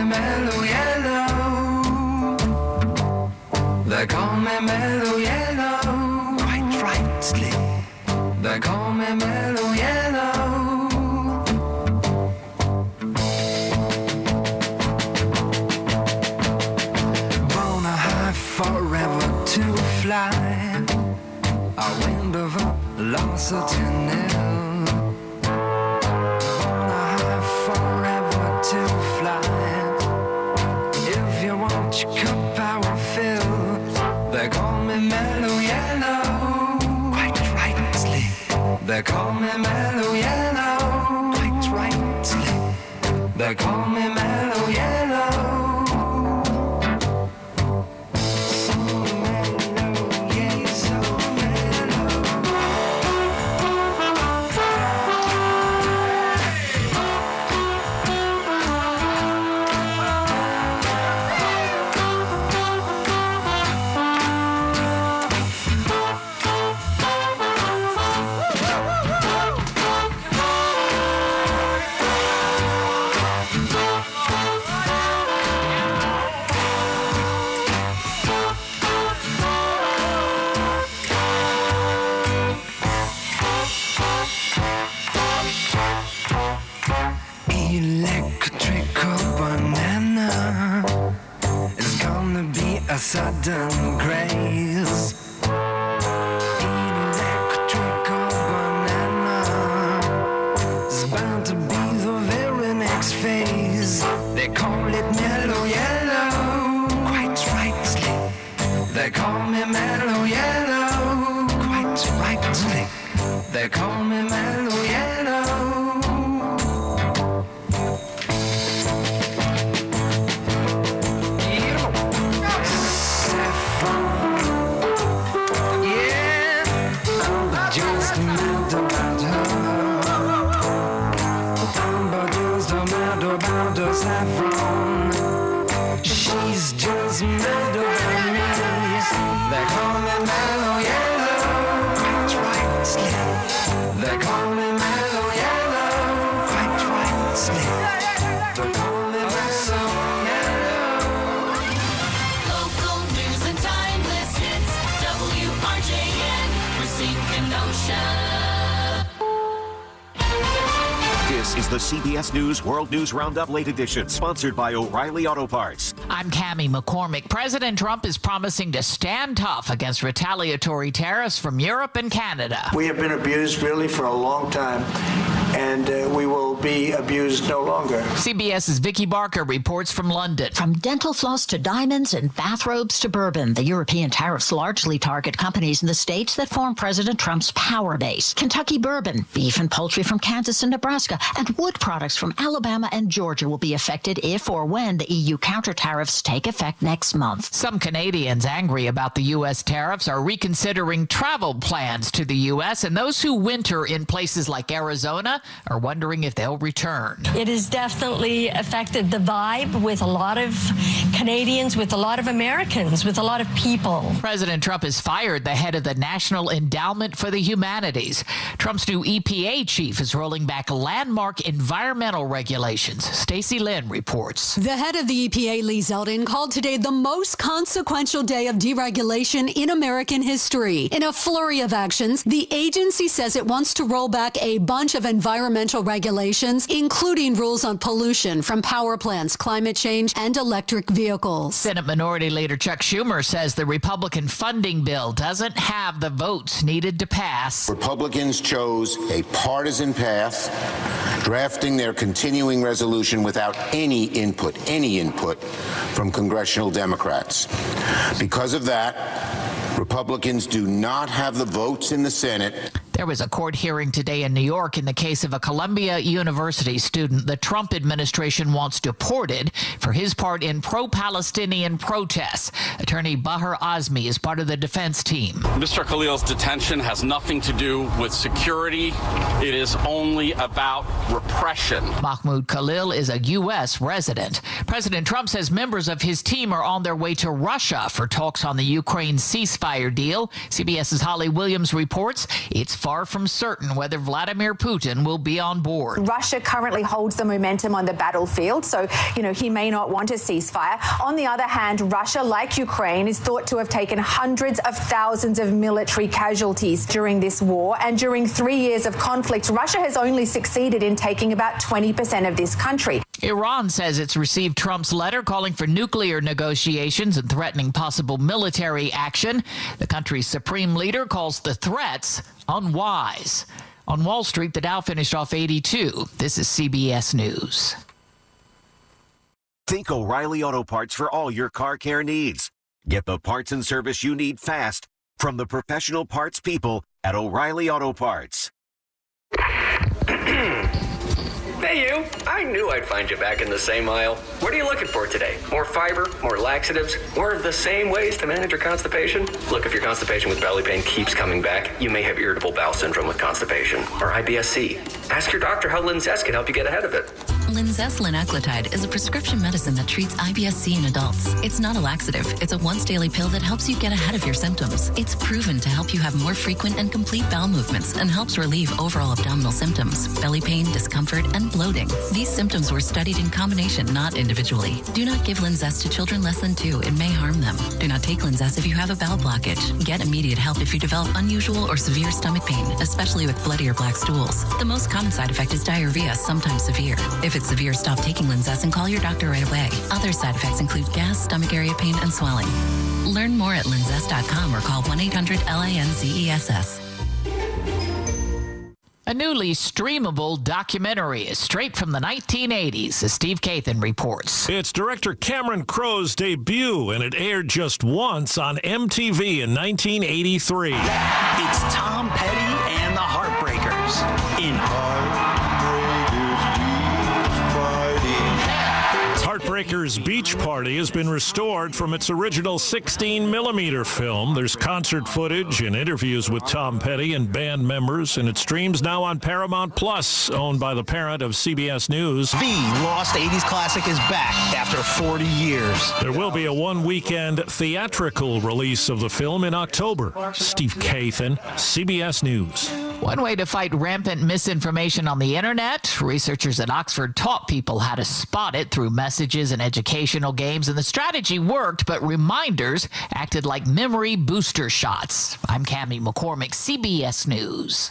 Mellow Yellow. They call me Mellow Yellow. Quite rightly. They call me Mellow Yellow. Born a high forever to fly. A wind of velocity nil. To fly. If you want your cup, I will fill. They call me Mellow Yellow. Quite rightly. They call me Mellow Yellow. Quite rightly. They call me Mellow Yellow. A sudden craze. Electrical banana is bound to be the very next phase. They call it Mellow Yellow. Quite rightly. They call me Mellow Yellow. Quite rightly. They call me Mellow Yellow. Saffron, she's just mad over me. They call me Mellow Yellow. Quite rightly. They call me Mellow Yellow. Quite rightly. They call me Mellow Yellow. Local news and timeless hits. WRJN, Racine Kenosha. This is the CBS News World News Roundup Late Edition, sponsored by O'Reilly Auto Parts. I'm Cammie McCormick. President Trump is promising to stand tough against retaliatory tariffs from Europe and Canada. We have been abused really for a long time, and we will be abused no longer. CBS's Vicky Barker reports from London. From dental floss to diamonds and bathrobes to bourbon, the European tariffs largely target companies in the states that form President Trump's power base. Kentucky bourbon, beef and poultry from Kansas and Nebraska, and wood products from Alabama and Georgia will be affected if or when the EU counter tariffs take effect next month. Some Canadians angry about the U.S. tariffs are reconsidering travel plans to the U.S., and those who winter in places like Arizona are wondering if they'll return. It has definitely affected the vibe with a lot of Canadians, with a lot of Americans, with a lot of people. President Trump has fired the head of the National Endowment for the Humanities. Trump's new EPA chief is rolling back landmark environmental regulations. Stacey Lynn reports. The head of the EPA, Lee Zeldin, called today the most consequential day of deregulation in American history. In a flurry of actions, the agency says it wants to roll back a bunch of environmental regulations, including rules on pollution from power plants, climate change, and electric vehicles. Senate Minority Leader Chuck Schumer says the Republican funding bill doesn't have the votes needed to pass. Republicans chose a partisan path, drafting their continuing resolution without any input from congressional Democrats. Because of that, Republicans do not have the votes in the Senate. There was a court hearing today in New York in the case of a Columbia University student the Trump administration wants deported for his part in pro-Palestinian protests. Attorney Bahar Azmi is part of the defense team. Mr. Khalil's detention has nothing to do with security. It is only about repression. Mahmoud Khalil is a U.S. resident. President Trump says members of his team are on their way to Russia for talks on the Ukraine ceasefire deal. CBS's Holly Williams reports it's far from certain whether Vladimir Putin will be on board. Russia currently holds the momentum on the battlefield, so, he may not want a ceasefire. On the other hand, Russia, like Ukraine, is thought to have taken hundreds of thousands of military casualties during this war, and during 3 years of conflict, Russia has only succeeded in taking about 20% of this country. Iran says it's received Trump's letter calling for nuclear negotiations and threatening possible military action. The country's supreme leader calls the threats unwise. On Wall Street, the Dow finished off 82. This is CBS News. Think O'Reilly Auto Parts for all your car care needs. Get the parts and service you need fast from the professional parts people at O'Reilly Auto Parts. Hey, you. I knew I'd find you back in the same aisle. What are you looking for today? More fiber, more laxatives, more of the same ways to manage your constipation? Look, if your constipation with belly pain keeps coming back, you may have irritable bowel syndrome with constipation, or IBS-C. Ask your doctor how Linzess can help you get ahead of it. Linzess linaclotide is a prescription medicine that treats IBS-C in adults. It's not a laxative. It's a once-daily pill that helps you get ahead of your symptoms. It's proven to help you have more frequent and complete bowel movements and helps relieve overall abdominal symptoms, belly pain, discomfort, and bloating. These symptoms were studied in combination, not individually. Do not give Linzess to children less than 2. It may harm them. Do not take Linzess if you have a bowel blockage. Get immediate help if you develop unusual or severe stomach pain, especially with bloody or black stools. The most common side effect is diarrhea, sometimes severe. If it's severe, stop taking Linzess and call your doctor right away. Other side effects include gas, stomach area pain, and swelling. Learn more at linzess.com or call 1-800-LINZESS. A newly streamable documentary is straight from the 1980s, as Steve Kathan reports. It's director Cameron Crowe's debut, and it aired just once on MTV in 1983. It's Tom Petty and the Heartbreakers in Heartbreakers Beach Party has been restored from its original 16mm film. There's concert footage and interviews with Tom Petty and band members, and it streams now on Paramount Plus, owned by the parent of CBS News. The lost 80s classic is back after 40 years. There will be a one-weekend theatrical release of the film in October. Steve Kathan, CBS News. One way to fight rampant misinformation on the internet, researchers at Oxford taught people how to spot it through messages and educational games, and the strategy worked, but reminders acted like memory booster shots. I'm Cammie McCormick, CBS News.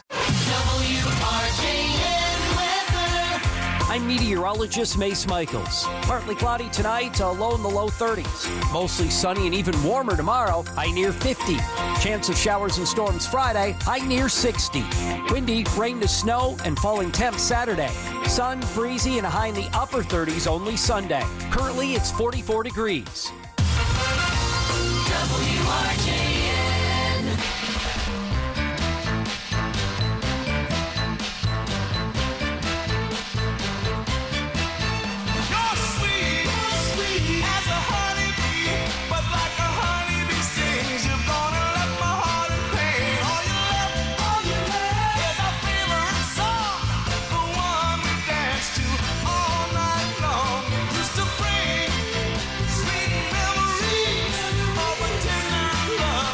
I'm meteorologist Mace Michaels. Partly cloudy tonight, a low in the low 30s. Mostly sunny and even warmer tomorrow, high near 50. Chance of showers and storms Friday, high near 60. Windy, rain to snow, and falling temps Saturday. Sun, breezy, and a high in the upper 30s only Sunday. Currently, it's 44 degrees. WRJN. Sweet memories of a tender love.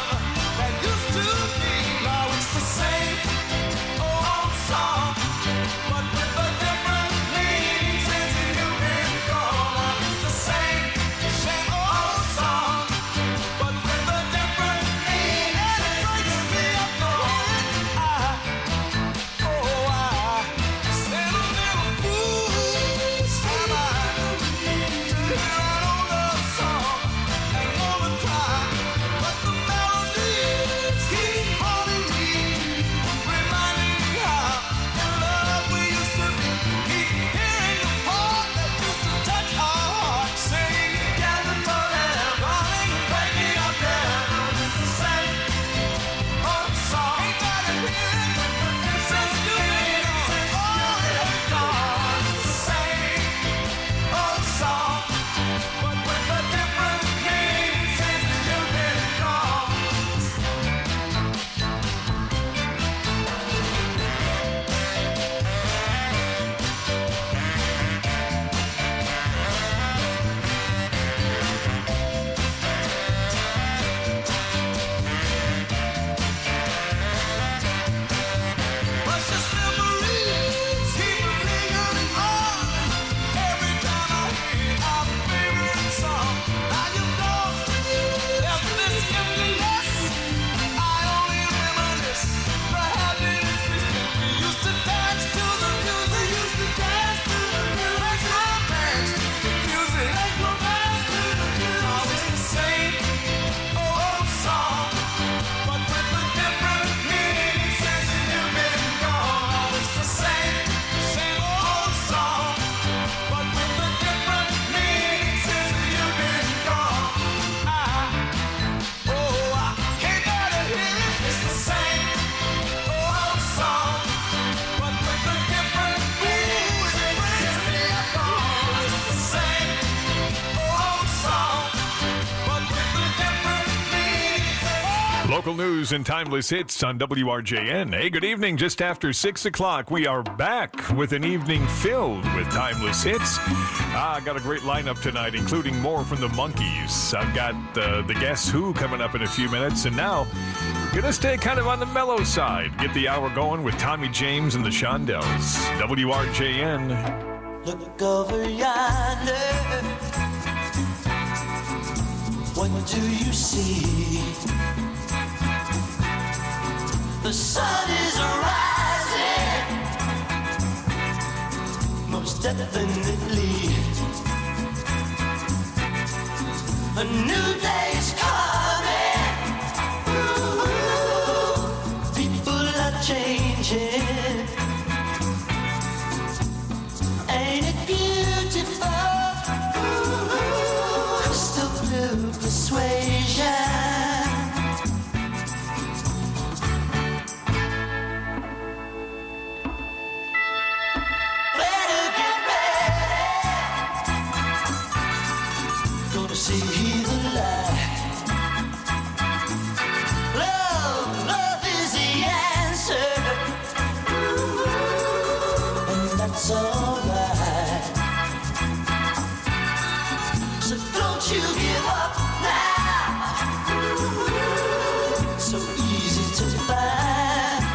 Local news and timeless hits on WRJN. Hey, good evening. Just after 6 o'clock, we are back with an evening filled with timeless hits. I got a great lineup tonight, including more from the Monkees. I've got the Guess Who coming up in a few minutes. And now, gonna stay kind of on the mellow side. Get the hour going with Tommy James and the Shondells. WRJN. Look over yonder. What do you see? The sun is rising, most definitely. A new day's coming. Ooh, people are changing. Ain't it beautiful? Ooh, crystal blue persuasion. See the light. Love is the answer, and that's alright. So don't you give up now. So easy to find.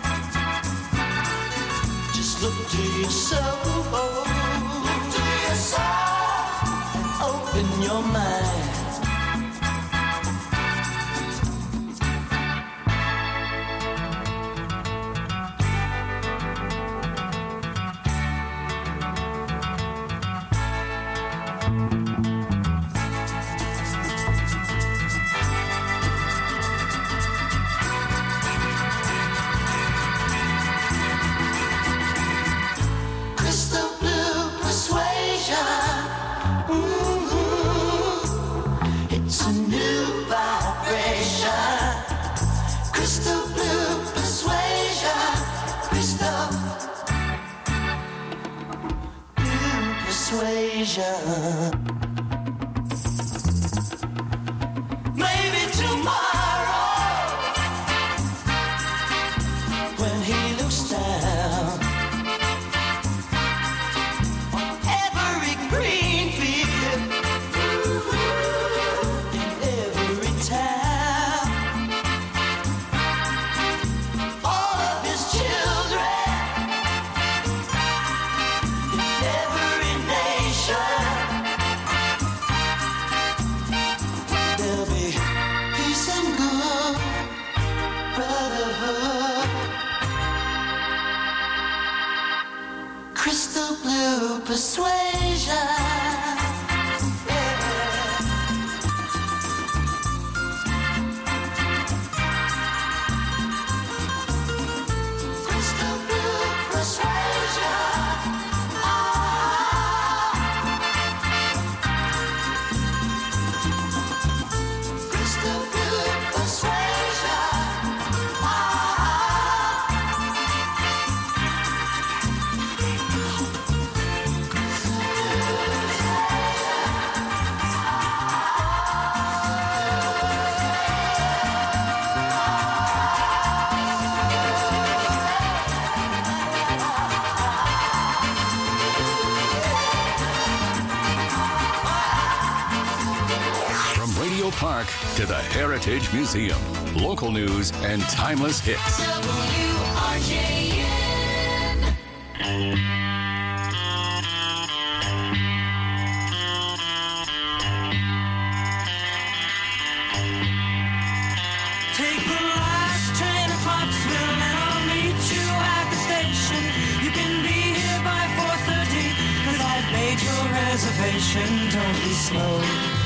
Just look to your soul. Look to your soul. Open your mind. Crystal blue persuasion. It's a new vibration. Crystal blue persuasion. Crystal blue persuasion. Maybe tomorrow, when he looks down on every green field, all of his children, in every nation, there'll be peace and good brotherhood. Crystal blue persuasion. Park to the Heritage Museum. Local news and timeless hits. WRJN. Take the last train to Clarksville and I'll meet you at the station. You can be here by 4:30 'cause I've made your reservation. Don't be slow.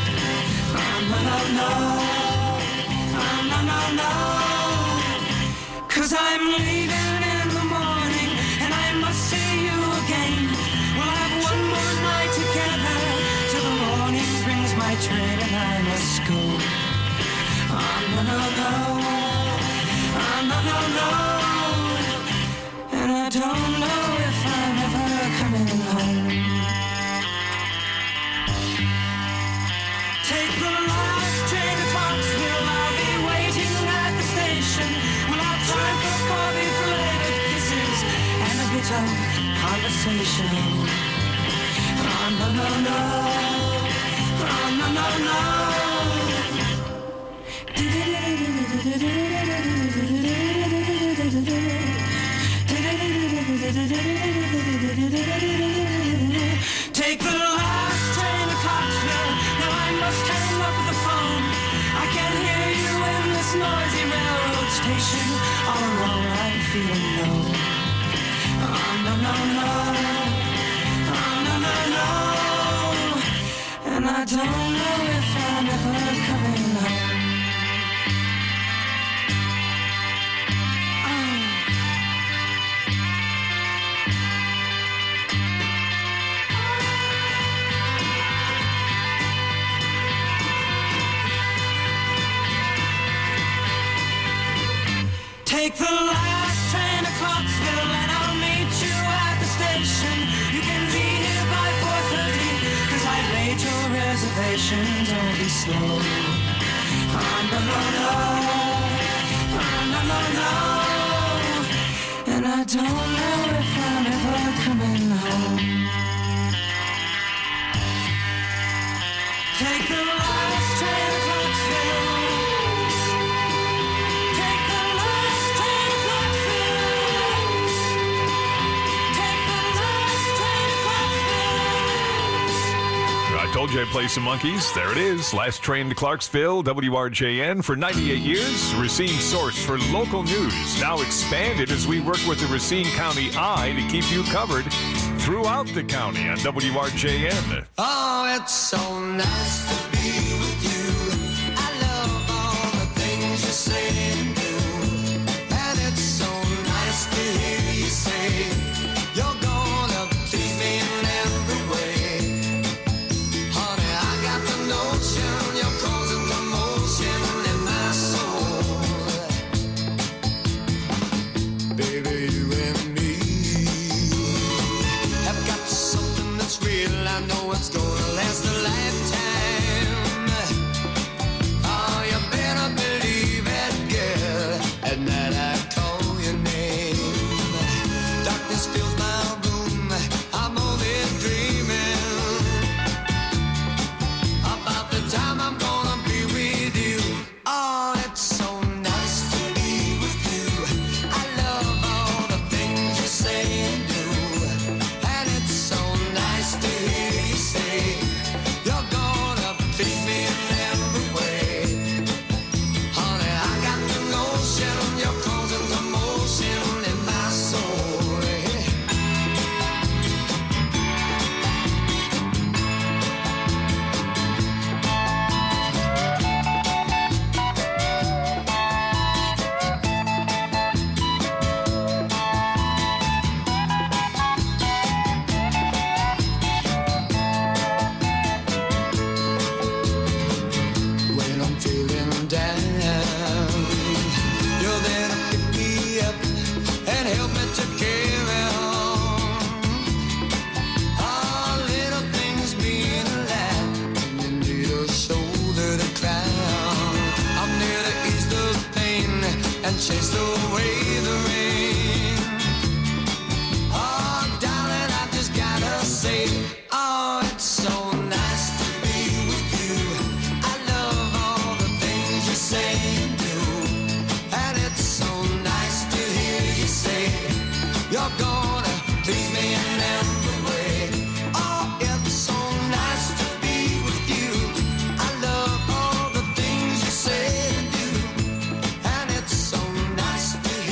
No. 'Cause I'm leaving in the morning and I must see you again. We'll have one more night together till the morning brings my train and I must go. No. And I don't know if I'm ever coming home. Take the last train to Clarksville. I'll be waiting at the of conversation. Oh, no, no, no. Oh, no, no, no. Take the last train to Clarksville. Now I must hang up the phone. I can't hear you in this noisy railroad station. All alone I'm feeling low. Oh, no, no, no. Oh, no, no, no. And I don't know if I'm ever coming home. Take the last train to Clarksville and I'll meet you at the station. You can be here by 4:30, cause I made your reservation. Don't be slow. Oh, no, no, no. Oh, no, no, no. And I don't know if I'm ever coming home. Take the last train to Clarksville. I told you I'd play some monkeys. There it is. Last train to Clarksville, WRJN. For 98 years, Racine source for local news. Now expanded as we work with the Racine County Eye to keep you covered throughout the county on WRJN. Oh, it's so nice to be with you. I love all the things you say and do. And it's so nice to hear you say you're gonna please me in every way. You're causing commotion in my soul. Baby, you and me have got something that's real. I know it's gonna last a lifetime. Oh, you better believe it, girl. At night I call your name. Darkness fills my room. I'm only dreaming about the time I'm gonna be with you. Oh, it's so nice to be with you. I love all the things you say and do. And it's so nice to hear you say you're gonna please me in every way. Honey, I got the notion you're causing commotion in my soul. When I'm feeling down, you're there to pick me up and help me to carry on. All little things mean a lot when you need a shoulder to cry on. I'm there to ease the pain and chase away the rain. Oh, darling, I just gotta say, oh, it's so nice to be with you. I love all the things you say and do. And it's so nice to hear you say you're gonna please me in every way. Oh, it's so nice to be with you. I love all the things you say and do. And it's so nice to hear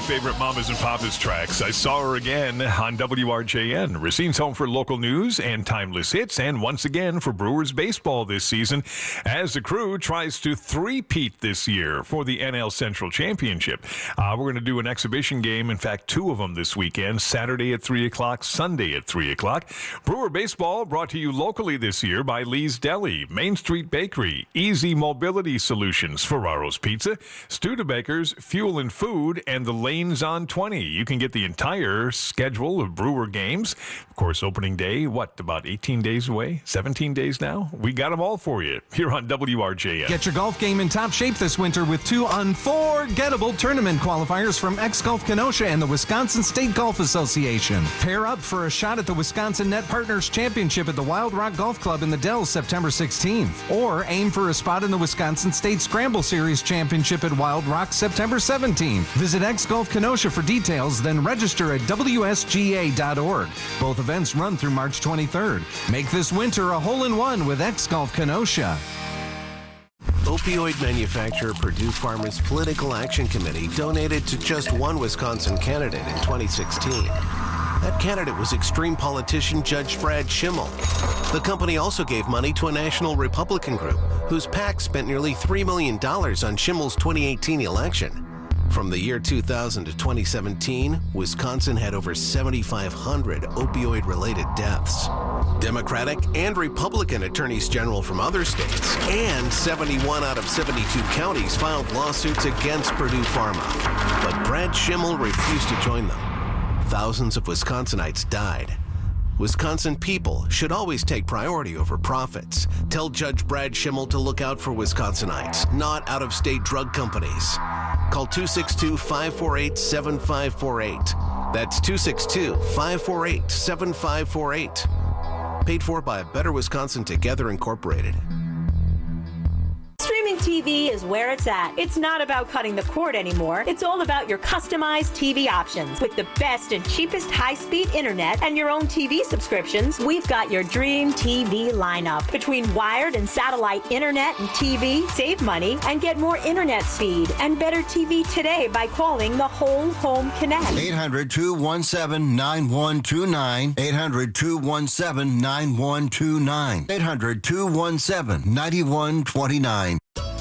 favorite Mamas and Papas tracks. I saw her again on WRJN. Racine's home for local news and timeless hits, and once again for Brewers baseball this season as the Crew tries to three-peat this year for the NL Central Championship. We're going to do an exhibition game, in fact, 2 of them this weekend, Saturday at 3 o'clock, Sunday at 3 o'clock. Brewer baseball brought to you locally this year by Lee's Deli, Main Street Bakery, Easy Mobility Solutions, Ferraro's Pizza, Studebakers, Fuel and Food, and the Lanes on 20. You can get the entire schedule of Brewer games. Of course, opening day, about 18 days away? 17 days now? We got them all for you here on WRJN. Get your golf game in top shape this winter with 2 unforgettable tournament qualifiers from X-Golf Kenosha and the Wisconsin State Golf Association. Pair up for a shot at the Wisconsin Net Partners Championship at the Wild Rock Golf Club in the Dells September 16th. Or aim for a spot in the Wisconsin State Scramble Series Championship at Wild Rock September 17th. Visit X-Golf Kenosha for details, then register at WSGA.org. Both events run through March 23rd. Make this winter a hole-in-one with X-Golf Kenosha. Opioid manufacturer Purdue Pharma's Political Action Committee donated to just one Wisconsin candidate in 2016. That candidate was extreme politician Judge Brad Schimmel. The company also gave money to a national Republican group whose PAC spent nearly $3 million on Schimmel's 2018 election. From the year 2000 to 2017, Wisconsin had over 7,500 opioid-related deaths. Democratic and Republican attorneys general from other states and 71 out of 72 counties filed lawsuits against Purdue Pharma. But Brad Schimmel refused to join them. Thousands of Wisconsinites died. Wisconsin people should always take priority over profits. Tell Judge Brad Schimmel to look out for Wisconsinites, not out-of-state drug companies. Call 262-548-7548. That's 262-548-7548. Paid for by Better Wisconsin Together Incorporated. Streaming TV is where it's at. It's not about cutting the cord anymore. It's all about your customized TV options. With the best and cheapest high-speed internet and your own TV subscriptions, we've got your dream TV lineup. Between wired and satellite internet and TV, save money and get more internet speed and better TV today by calling the Whole Home Connect. 800-217-9129. 800-217-9129. 800-217-9129.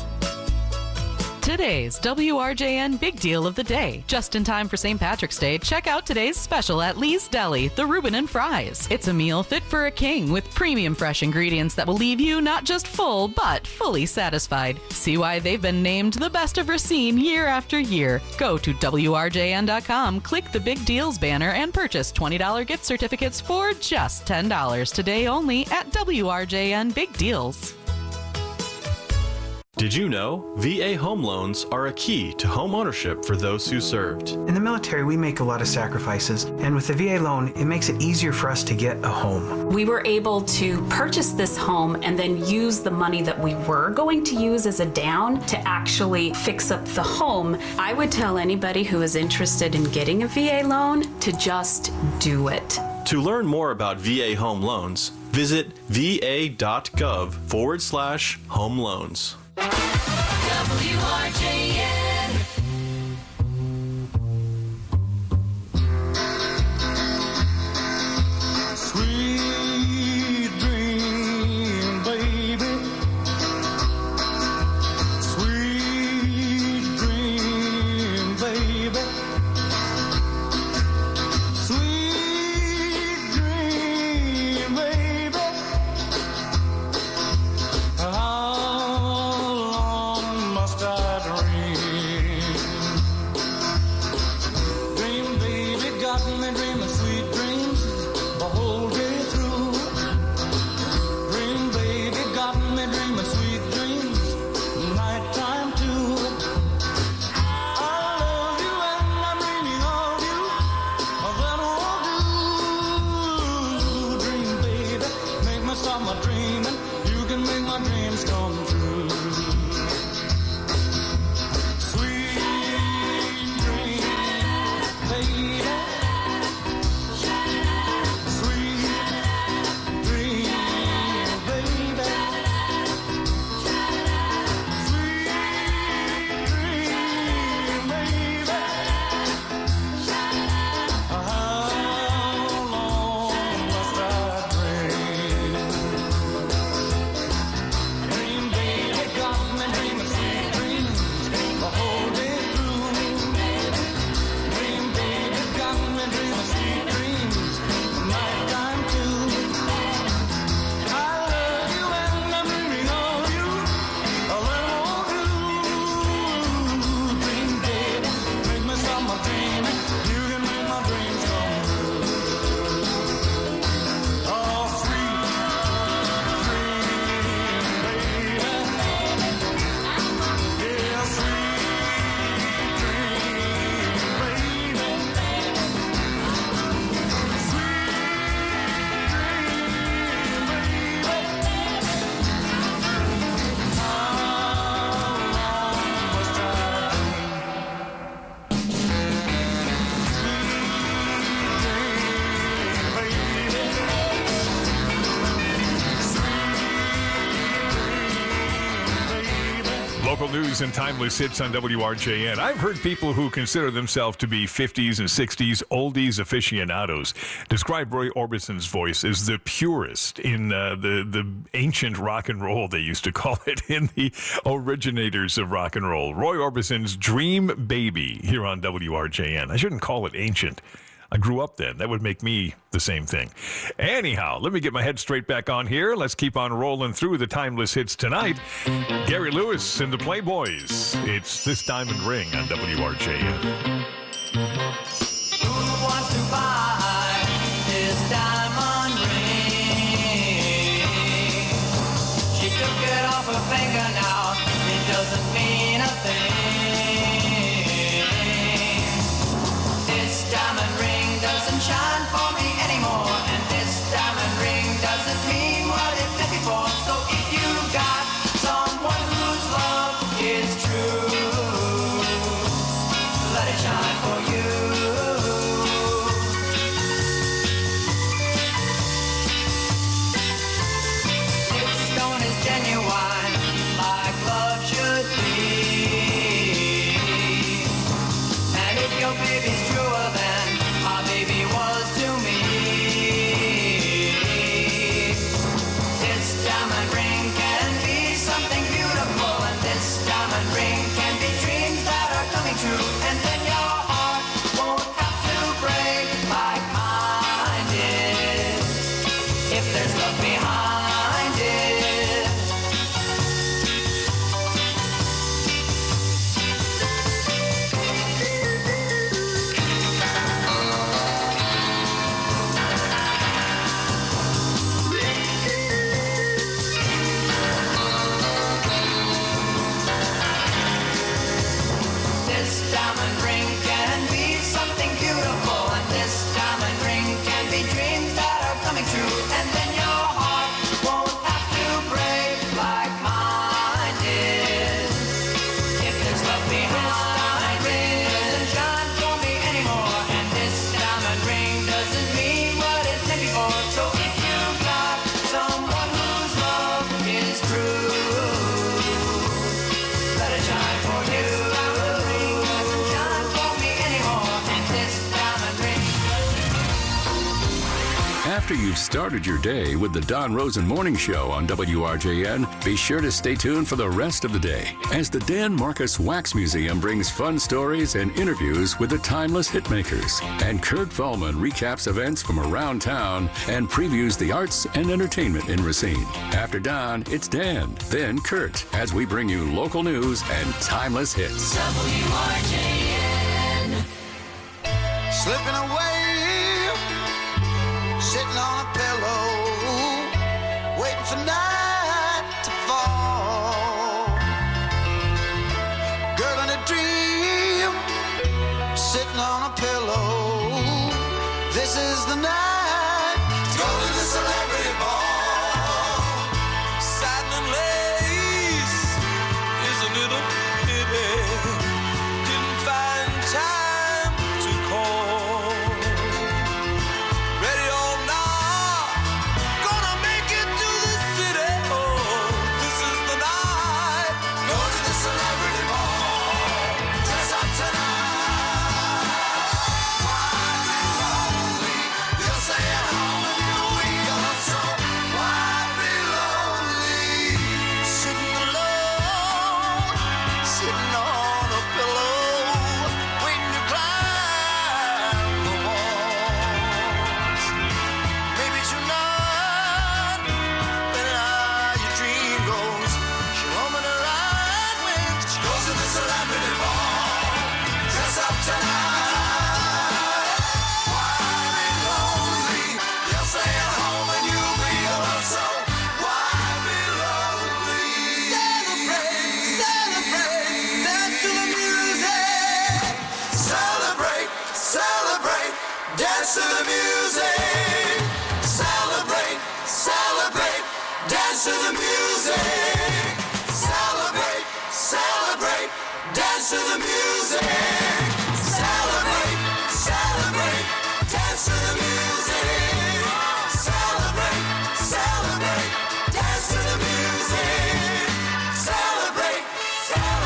Today's WRJN Big Deal of the Day. Just in time for St. Patrick's Day, check out today's special at Lee's Deli, the Reuben and Fries. It's a meal fit for a king with premium fresh ingredients that will leave you not just full, but fully satisfied. See why they've been named the best of Racine year after year. Go to WRJN.com, click the Big Deals banner, and purchase $20 gift certificates for just $10 today only at WRJN Big Deals. Did you know VA home loans are a key to home ownership for those who served? In the military, we make a lot of sacrifices, and with the VA loan, it makes it easier for us to get a home. We were able to purchase this home and then use the money that we were going to use as a down to actually fix up the home. I would tell anybody who is interested in getting a VA loan to just do it. To learn more about VA home loans, visit va.gov/home loans. WRJN. Sweet dream, baby. Sweet dream, baby. Sweet dream, baby. local news and timeless hits on WRJN. I've heard people who consider themselves to be 50s and 60s oldies aficionados describe Roy Orbison's voice as the purest in the ancient rock and roll, they used to call it, in the originators of rock and roll. Roy Orbison's Dream Baby here on WRJN. I shouldn't call it ancient. I grew up then. That would make me the same thing. Anyhow, let me get my head straight back on here. Let's keep on rolling through the timeless hits tonight. Gary Lewis and the Playboys. It's This Diamond Ring on WRJN. Who wants to buy this diamond ring? She took it off her finger now. It doesn't mean a thing. This diamond ring doesn't shine for me anymore, and this diamond ring doesn't mean what it did before. So if you got someone whose love is true, let it shine for you. This stone is genuine, like love should be. And if your baby's truer than my baby was to me, this diamond ring can be something beautiful, and this diamond ring can be dreams that are coming true. And then your heart won't have to break like mine did, if there's love behind it. This diamond ring can be something beautiful, and this diamond ring can be dreams that are coming true. And then your heart won't have to break like mine did, if there's love behind it. Doesn't shine for me anymore, and this diamond ring doesn't mean what it did before. So if you've got someone whose love is true, let it shine for you. Diamond ring doesn't shine for me anymore, and this diamond ring. After you've started your day with the Don Rosen Morning Show on WRJN, be sure to stay tuned for the rest of the day as the Dan Marcus Wax Museum brings fun stories and interviews with the timeless hitmakers. And Kurt Vollman recaps events from around town and previews the arts and entertainment in Racine. After Don, it's Dan, then Kurt, as we bring you local news and timeless hits. WRJN. Slipping away, sitting on a pillow, waiting for night to fall. Girl in a dream, sitting on a pillow. This is the night to go to the celebrity ball. Satin and lace is a little pity. Didn't find time to call. Ready or not, gonna make it to the city. Oh, this is the night. Go to the celebrity ball. Dress up tonight. Why be lonely? You'll stay at home and you'll be gone. So why be lonely? Sitting alone, sitting on a pillow, waiting to climb the walls. Maybe tonight, when your dream goes, she'll open her eyes when she goes to the celebrity ball. Dress up tonight. Why be lonely? You'll stay at home and you'll be alone. So why be lonely? Celebrate, celebrate, dance to the music. Celebrate, celebrate, dance to the music. Celebrate, celebrate, dance to the music. Celebrate, celebrate, dance to the music. Celebrate, celebrate, dance to the music. Celebrate, celebrate, dance to the music. Celebrate, celebrate.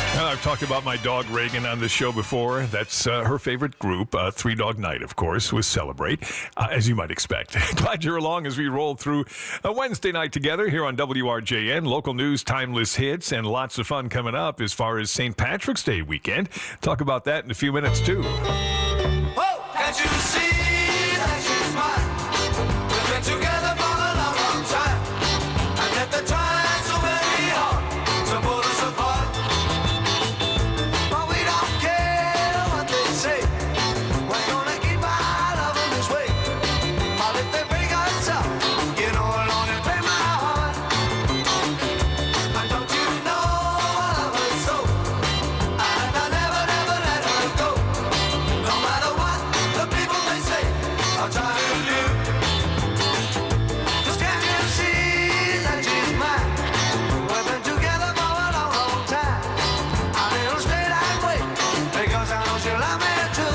I've talked about my dog Reagan on this show before. That's her favorite group, Three Dog Night, of course, was Celebrate, as you might expect. Glad you're along as we roll through a Wednesday night together here on WRJN. Local news, timeless hits, and lots of fun coming up as far as St. Patrick's Day weekend. Talk about that in a few minutes, too. Oh, can't you see that she's mine? We've been together for a long, long time. And yet the time's so very hard to pull us apart. But we don't care what they say. We're gonna keep our love in this way. But if they break us up, you know I'll only break my heart. And don't you know I love her so? And I'll never, never let her go. No matter what the people may say, I'll try to do. 'Cause can't you see that she's mine? We've been together for a long, long time. And it'll stay that way, because I know she'll love me too.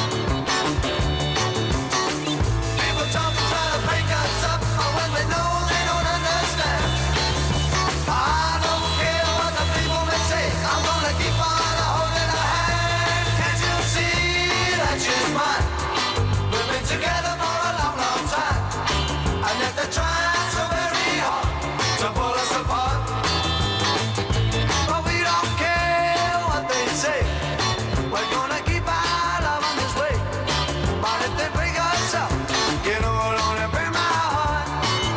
People talk and try to break us up, but when we know they don't understand. I don't care what the people may say, I'm gonna keep on holding her hand. Can't you see that she's mine? We've been together for a long, long time. And yet they're trying so very hard to pull us apart. But we don't care what they say. We're gonna keep our love in this way. But if they break us up, you know it'll only break my heart.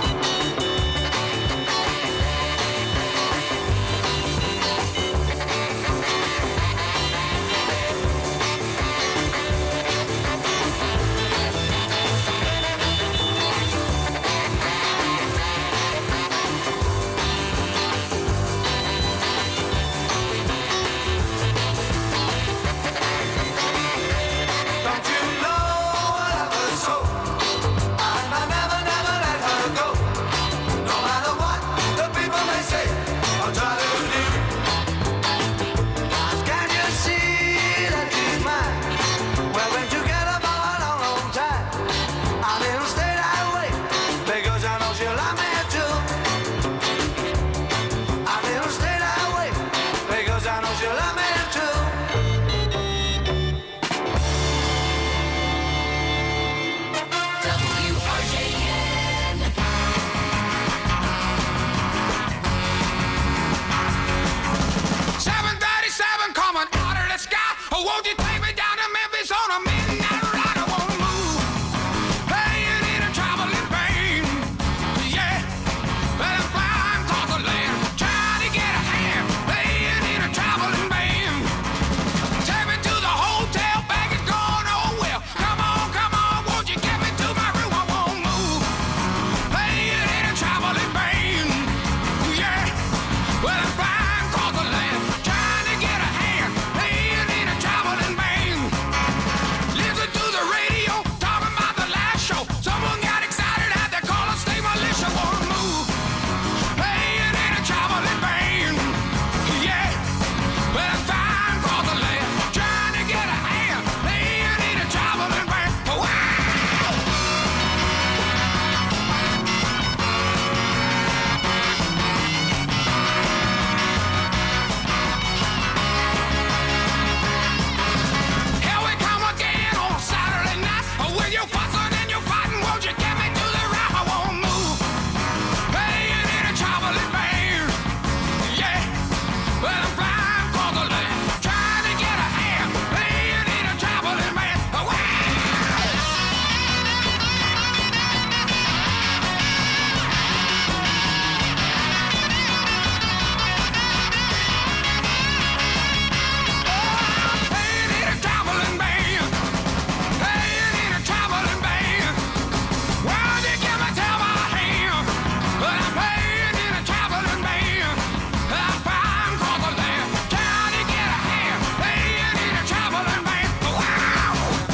Don't you know I love her so? And I'll never, never let her go. No matter what the people may say, I'll try to do. 'Cause can't you see that she's mine? We've been together for a long, long time. And it'll stay that way, because I know she'll love me too. And it'll stay that way, because I know she'll love me too. WRJN. 737 coming out of the sky. Oh, won't you take me down to Memphis on a midnight ride? I won't move. Playing in a traveling band. Yeah, but I'm flying across the land, trying to get a hand. Playing in a traveling band. Take me to the hotel, bag is gone. Oh well, come on, won't you get me to my room? I won't move. Playing in a traveling band. Yeah, well I'm flying across the land, trying to get a hand. Playing in a traveling band. Listen to the radio, talking about the last show. Someone got excited, had to call a state militia. Won't move. Playing in a traveling band. Yeah, well I'm flying across the land, trying to get a hand. Playing in a traveling band. Wow! Here we come again on a Saturday night. With your fussing and your fighting, won't you get me to the right? I won't move. Playing in a traveling band. Yeah, well I'm flying across the land, trying to get a hand. Playing in a traveling band. Wow! Playing in a traveling band. Playing in a traveling band. Why'd you give me tell my hand? But I'm playing in a traveling band. I'm flying across the land, trying to get a hand. Playing in a traveling band. Wow!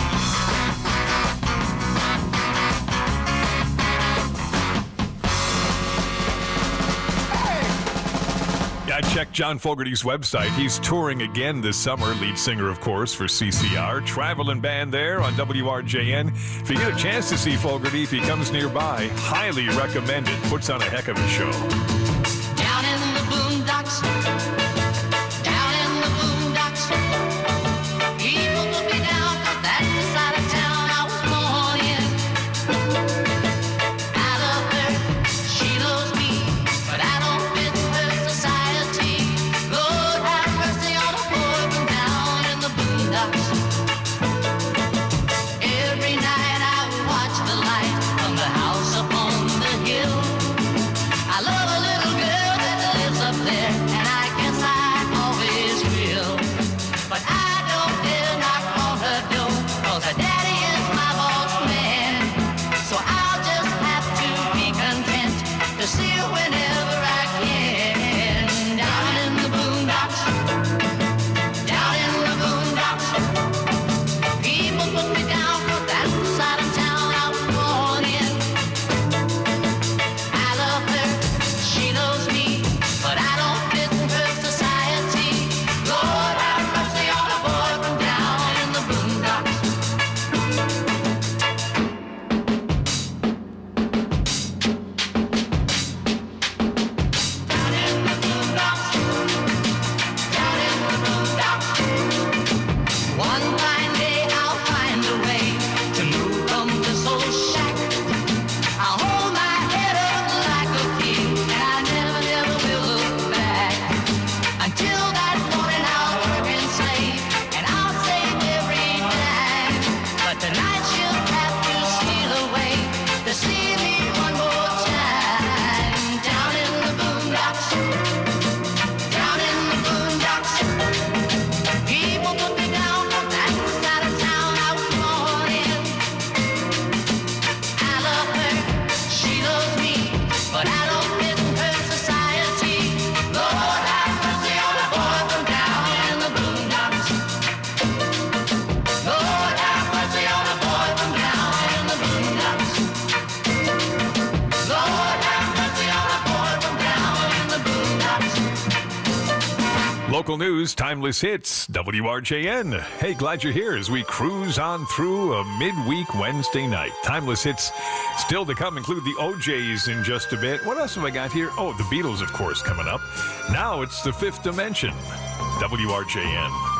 I checked John Fogerty's website. He's touring again this summer. Lead singer, of course, for CCR. Traveling band there on WRJN. If you get a chance to see Fogerty, if he comes nearby, highly recommend it. Puts on a heck of a show. Down in the boondocks, down in the Local news, timeless hits, WRJN. Hey, glad you're here as we cruise on through a midweek Wednesday night. Timeless hits still to come include the OJs in just a bit. What else have I got here? Oh, the Beatles, of course, coming up. Now it's the Fifth Dimension. WRJN.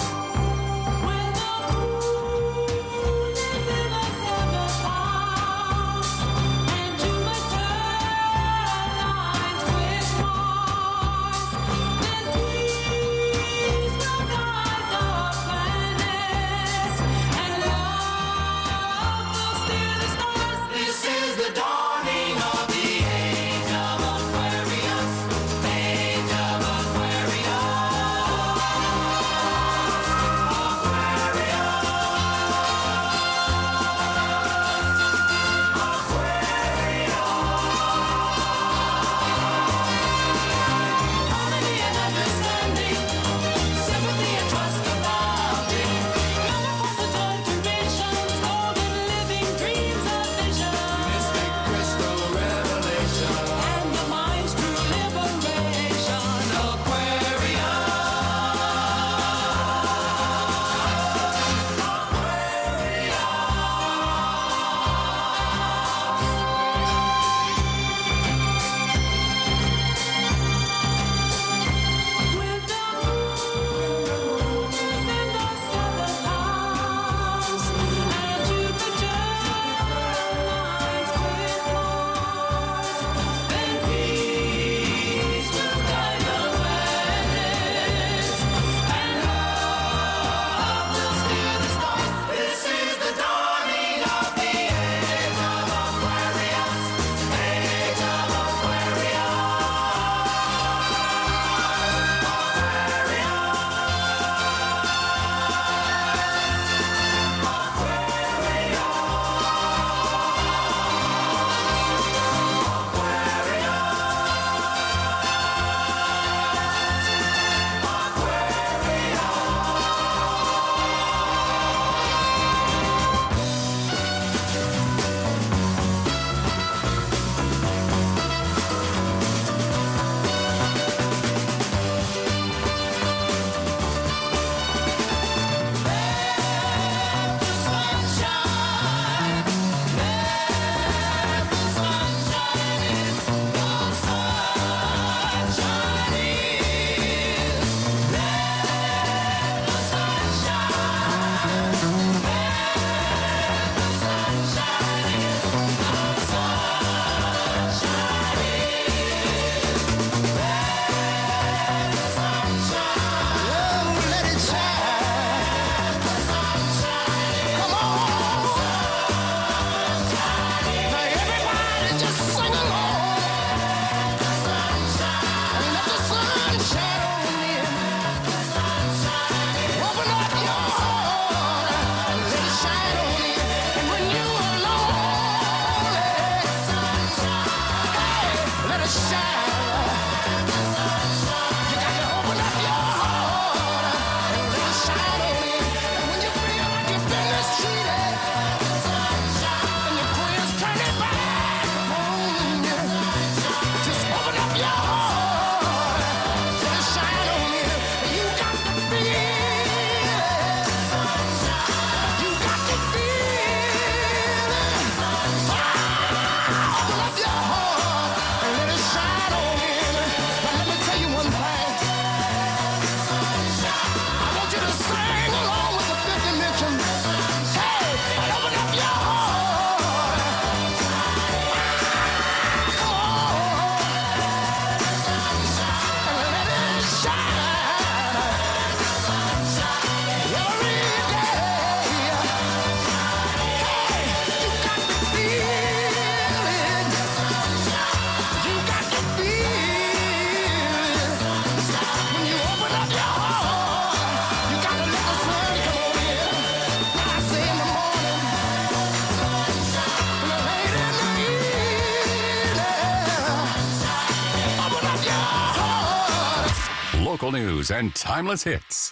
Local news and timeless hits.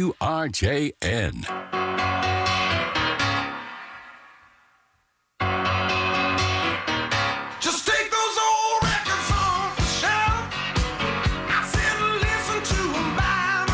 WRJN. Just take those old records off the shelf. I said listen to them by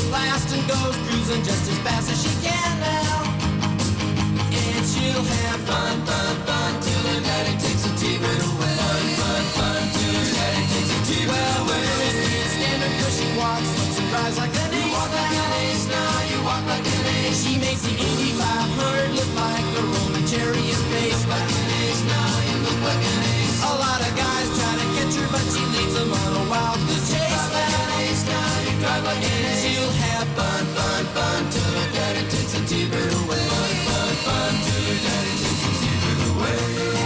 last and goes cruising just as fast as she can now. And she'll have fun, fun, fun till her daddy takes a T-bird away. Fun, fun, fun till her daddy takes a T-bird away. Well, girls can't stand her 'cause she walks, looks and drives like an ace. You walk like an ace now, you walk like an ace. She makes the Indy 500 look like a Roman chariot race. Like an ace now, you look like an ace. A lot of guys try to catch her, but she leads them on a wild goose chase. Like an ace now, you drive like an ace. She'll have fun, fun, fun till her daddy takes a T-bird away. Fun, fun, fun till her daddy takes a T-bird away.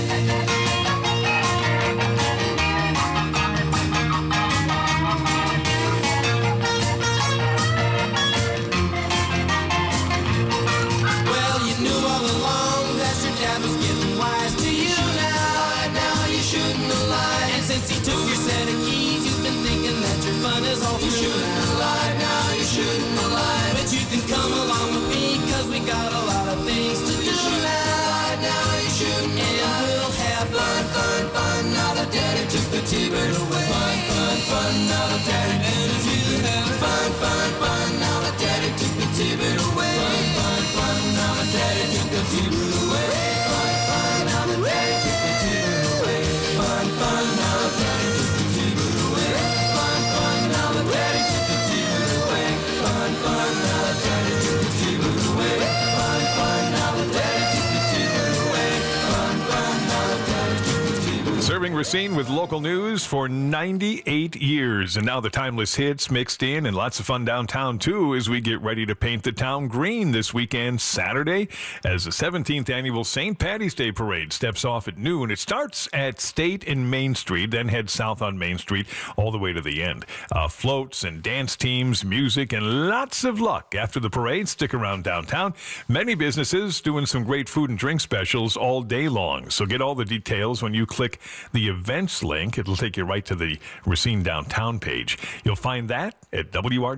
Since he took your set of keys, you've been thinking that your fun is all through. You shouldn't have lied now, you shouldn't have lied. But you can come along with me, 'cause we got a lot of things to do now. You shouldn't have lied. And we'll have fun, fun, fun. Now that daddy took the T-bird away. Fun, fun, fun. Now that daddy took the T-bird away. Fun, fun, fun. Now that daddy took the T-bird away. Fun, fun, fun. Now that daddy took the T-bird away. Fun, fun. Now that daddy took the T-bird away. Fun, fun. Now that daddy took the T-bird away. Fun, fun. Now that daddy took the T-bird away. Fun, fun. Now that daddy took the T-bird away. Fun, fun. Now that daddy took the T-bird away. Fun, fun. Now that daddy took the T-bird. Serving Racine with local news for 98 years. And now the timeless hits mixed in and lots of fun downtown, too, as we get ready to paint the town green this weekend, Saturday, as the 17th annual St. Paddy's Day Parade steps off at noon. It starts at State and Main Street, then heads south on Main Street all the way to the end. Floats and dance teams, music, and lots of luck. After the parade, stick around downtown. Many businesses doing some great food and drink specials all day long. So get all the details when you click the events link. It'll take you right to the Racine Downtown page. You'll find that at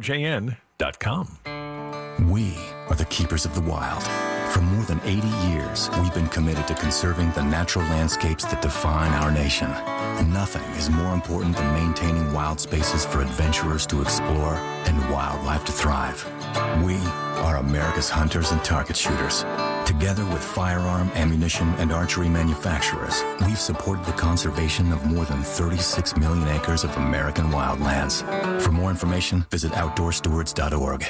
WRJN.com. We are the keepers of the wild. For more than 80 years, we've been committed to conserving the natural landscapes that define our nation. Nothing is more important than maintaining wild spaces for adventurers to explore and wildlife to thrive. We are America's hunters and target shooters. Together with firearm, ammunition, and archery manufacturers, we've supported the conservation of more than 36 million acres of American wildlands. For more information, visit OutdoorStewards.org.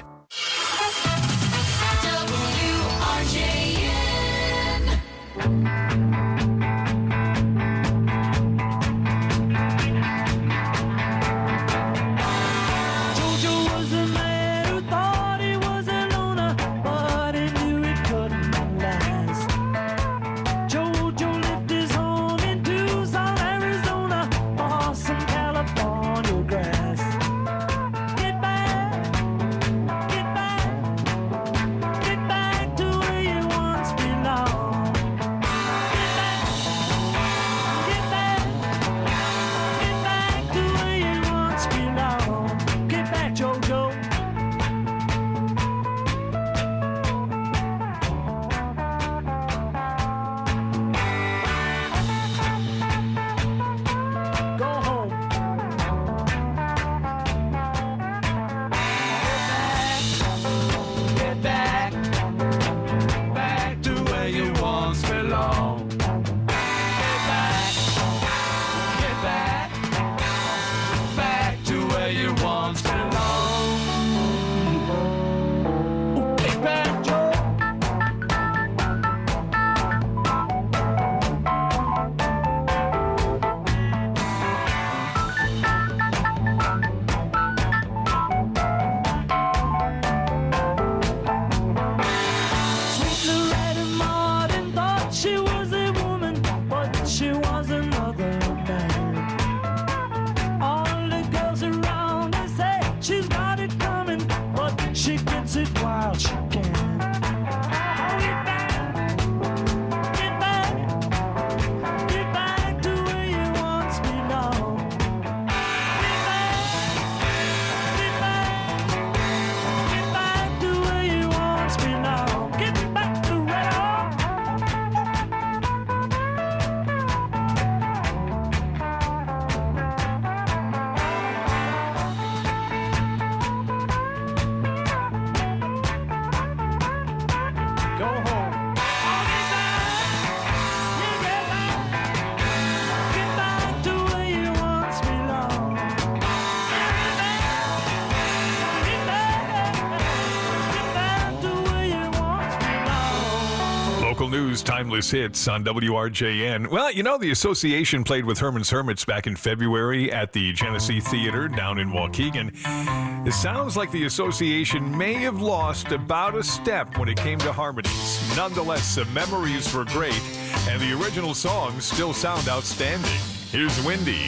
local news, timeless hits on WRJN. Well, you know, the association played with Herman's Hermits back in February at the Genesee Theater down in Waukegan. It sounds like the association may have lost about a step when it came to harmonies. Nonetheless, the memories were great, and the original songs still sound outstanding. Here's Windy.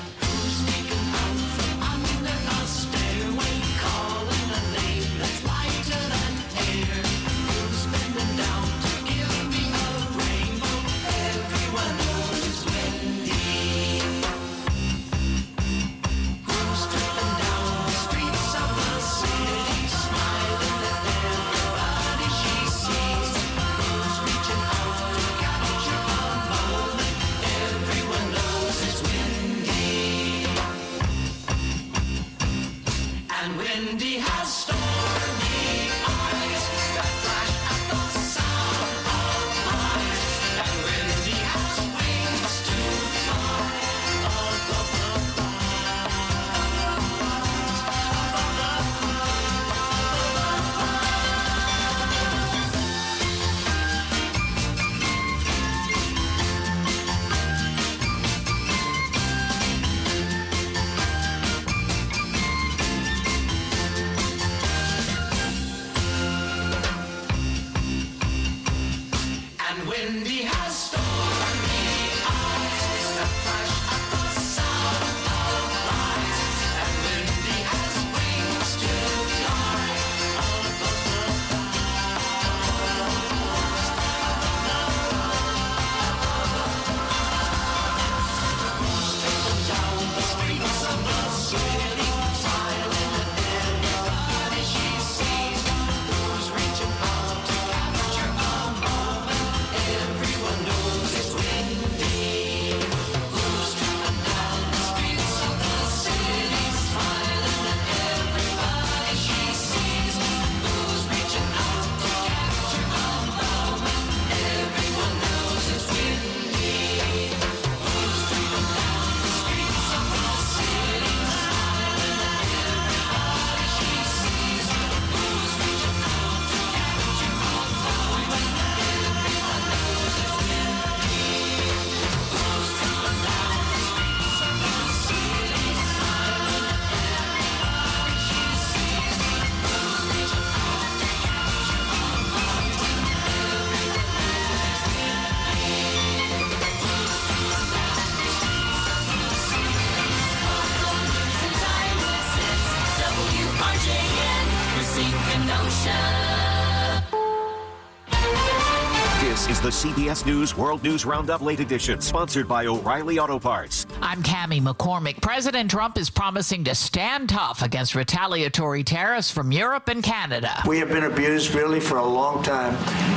This is the CBS News World News Roundup Late Edition, sponsored by O'Reilly Auto Parts. I'm Cammie McCormick. President Trump is promising to stand tough against retaliatory tariffs from Europe and Canada. We have been abused really for a long time,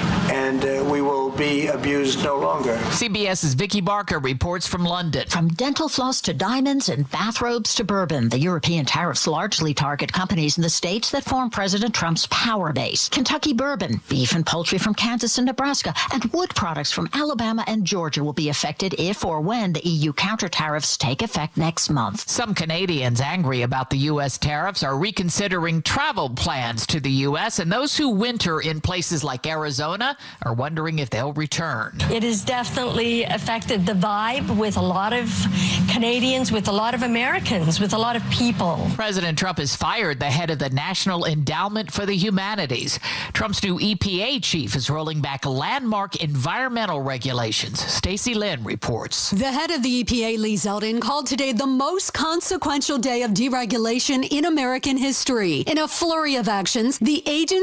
and we will be abused no longer. CBS's Vicki Barker reports from London. From dental floss to diamonds and bathrobes to bourbon, the European tariffs largely target companies in the states that form President Trump's power base. Kentucky bourbon, beef and poultry from Kansas and Nebraska, and wood products from Alabama and Georgia will be affected if or when the EU counter tariffs take effect next month. Some Canadians angry about the U.S. tariffs are reconsidering travel plans to the U.S., and those who winter in places like Arizona are wondering if they'll return. It has definitely affected the vibe with a lot of Canadians, with a lot of Americans, with a lot of people. President Trump has fired the head of the National Endowment for the Humanities. Trump's new EPA chief is rolling back landmark environmental regulations. Stacey Lynn reports. The head of the EPA, Lee Zeldin, called today the most consequential day of deregulation in American history. In a flurry of actions, the agency